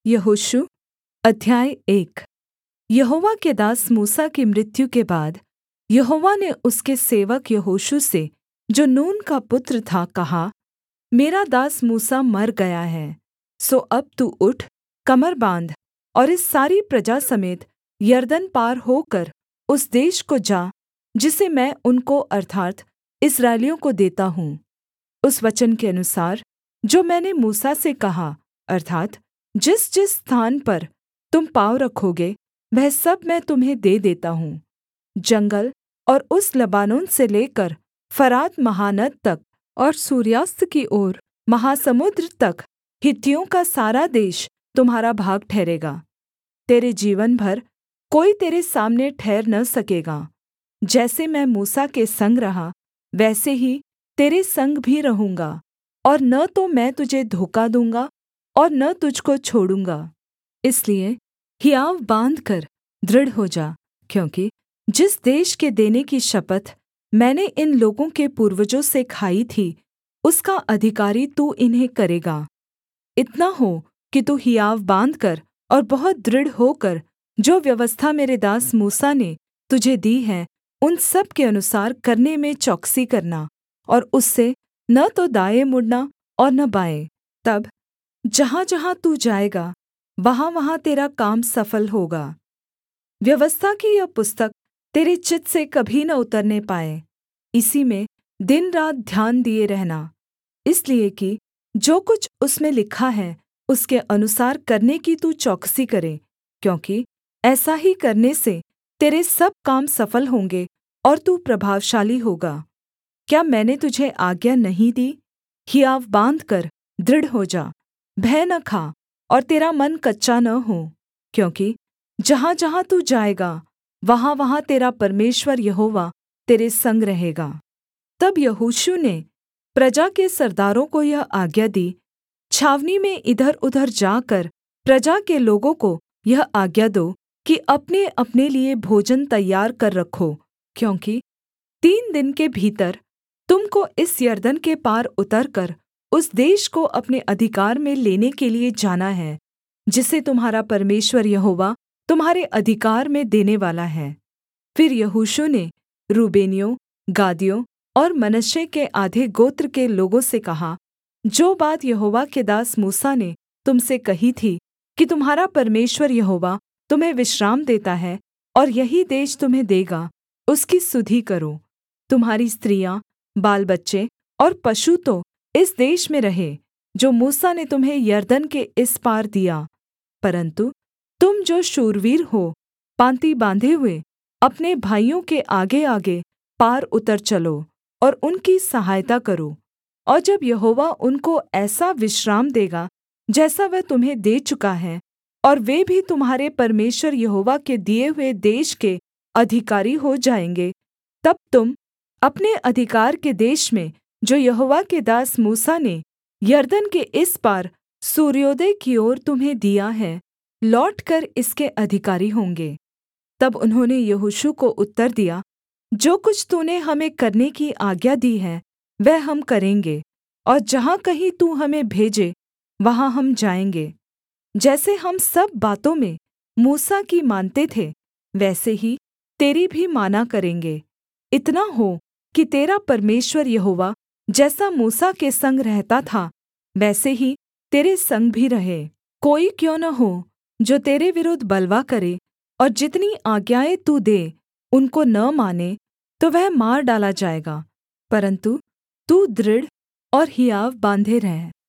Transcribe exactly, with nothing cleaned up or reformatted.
यहोशू अध्याय एक। यहोवा के दास मूसा की मृत्यु के बाद यहोवा ने उसके सेवक यहोशू से, जो नून का पुत्र था, कहा, मेरा दास मूसा मर गया है, सो अब तू उठ, कमर बाँध और इस सारी प्रजा समेत यरदन पार होकर उस देश को जा जिसे मैं उनको अर्थात् इस्राएलियों को देता हूँ। उस वचन के अनुसार जो मैंने मूसा से कहा, अर्थात् जिसजिस स्थान पर तुम पाँव रखोगे वह सब मैं तुम्हें दे देता हूँ। जंगल और उस लबानोन से लेकर फरात महानद तक और सूर्यास्त की ओर महासमुद्र तक हित्तियों का सारा देश तुम्हारा भाग ठहरेगा। तेरे जीवन भर कोई तेरे सामने ठहर न सकेगा। जैसे मैं मूसा के संग रहा वैसे ही तेरे संग भी रहूँगा, और न तो मैं तुझे धोखा दूँगा और न तुझको छोड़ूँगा। इसलिए हियाव बाँधकर दृढ़ हो जा, क्योंकि जिस देश के देने की शपथ मैंने इन लोगों के पूर्वजों से खाई थी उसका अधिकारी तू इन्हें करेगा। इतना हो कि तू हियाव बाँधकर और बहुत दृढ़ होकर जो व्यवस्था मेरे दास मूसा ने तुझे दी है उन सब के अनुसार करने में चौकसी करना, और उससे न तो दाएँ मुड़ना और न बाएँ। तब जहाँजहाँ तू जाएगा वहाँवहाँ तेरा काम सफल होगा। व्यवस्था की यह पुस्तक तेरे चित्त से कभी न उतरने पाए। इसी में दिन-रात ध्यान दिए रहना, इसलिए कि जो कुछ उसमें लिखा है उसके अनुसार करने की तू चौकसी करे, क्योंकि ऐसा ही करने से तेरे सब काम सफल होंगे और तू प्रभावशाली होगा। क्या मैंने तुझे आज्ञा नहीं दी? हियाव बाँधकर दृढ़ हो जा, भय न खा और तेरा मन कच्चा न हो, क्योंकि जहाँजहाँ तू जाएगा वहाँवहाँ तेरा परमेश्वर यहोवा तेरे संग रहेगा। तब यहोशू ने प्रजा के सरदारों को यह आज्ञा दी, छावनी में इधरउधर जाकर प्रजा के लोगों को यह आज्ञा दो कि अपनेअपने लिए भोजन तैयार कर रखो, क्योंकि तीन दिन के भीतर तुम को इस यरदन के पार उतरकर उस देश को अपने अधिकार में लेने के लिये जाना है, जिसे तुम्हारा परमेश्वर यहोवा तुम्हारे अधिकार में देनेवाला है। फिर यहोशू ने रूबेनियों, गादियों और मनश्शे के आधे गोत्र के लोगों से कहा, जो बात यहोवा के दास मूसा ने तुम से कही थी कि तुम्हारा परमेश्वर यहोवा तुम्हें विश्राम देता है और यही देश तुम्हें देगा, उसकी सुधि करो। तुम्हारी स्त्रियाँ, बाल-बच्चे और पशु तो इस देश में रहे जो मूसा ने तुम्हें यरदन के इस पार दिया, परन्तु तुम जो शूरवीर हो, पाँति बाँधे हुए अपने भाइयों के आगेआगे पार उतर चलो और उनकी सहायता करो। और जब यहोवा उनको ऐसा विश्राम देगा जैसा वह तुम्हें दे चुका है, और वे भी तुम्हारे परमेश्वर यहोवा के दिए हुए देश के अधिकारी हो जाएँगे, तब तुम अपने अधिकार के देश में जो यहोवा के दास मूसा ने यरदन के इस पार सूर्योदय की ओर तुम्हें दिया है, लौटकर इसके अधिकारी होंगे। तब उन्होंने यहोशू को उत्तर दिया, जो कुछ तूने हमें करने की आज्ञा दी है वह हम करेंगे, और जहाँ कहीं तू हमें भेजे वहाँ हम जाएँगे। जैसे हम सब बातों में मूसा की मानते थे वैसे ही तेरी भी माना करेंगे। इतना हो कि तेरा परमेश्वर यहोवा जैसा मूसा के संग रहता था वैसे ही तेरे संग भी रहे। कोई क्यों न हो जो तेरे विरुद्ध बलवा करे और जितनी आज्ञाएँ तू दे उनको न माने, तो वह मार डाला जाएगा, परन्तु तू दृढ़ और हियाव बाँधे रह।